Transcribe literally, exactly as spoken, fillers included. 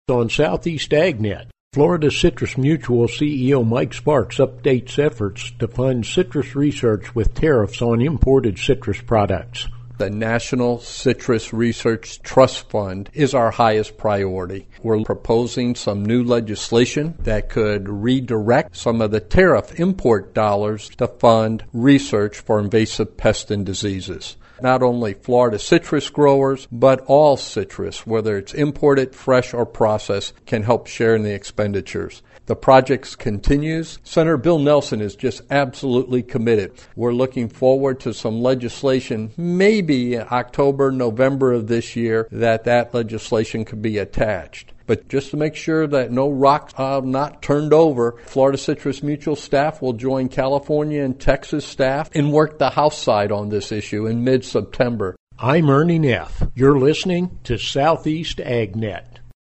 On Southeast AgNet, Florida Citrus Mutual C E O Mike Sparks updates efforts to fund citrus research with tariffs on imported citrus products. The National Citrus Research Trust Fund is our highest priority. We're proposing some new legislation that could redirect some of the tariff import dollars to fund research for invasive pests and diseases. Not only Florida citrus growers, but all citrus, whether it's imported, fresh, or processed, can help share in the expenditures. The project continues. Senator Bill Nelson is just absolutely committed. We're looking forward to some legislation, maybe in October, November of this year, that that legislation could be attached. But just to make sure that no rocks are not turned over, Florida Citrus Mutual staff will join California and Texas staff and work the House side on this issue in mid-September. I'm Ernie Neff. You're listening to Southeast AgNet.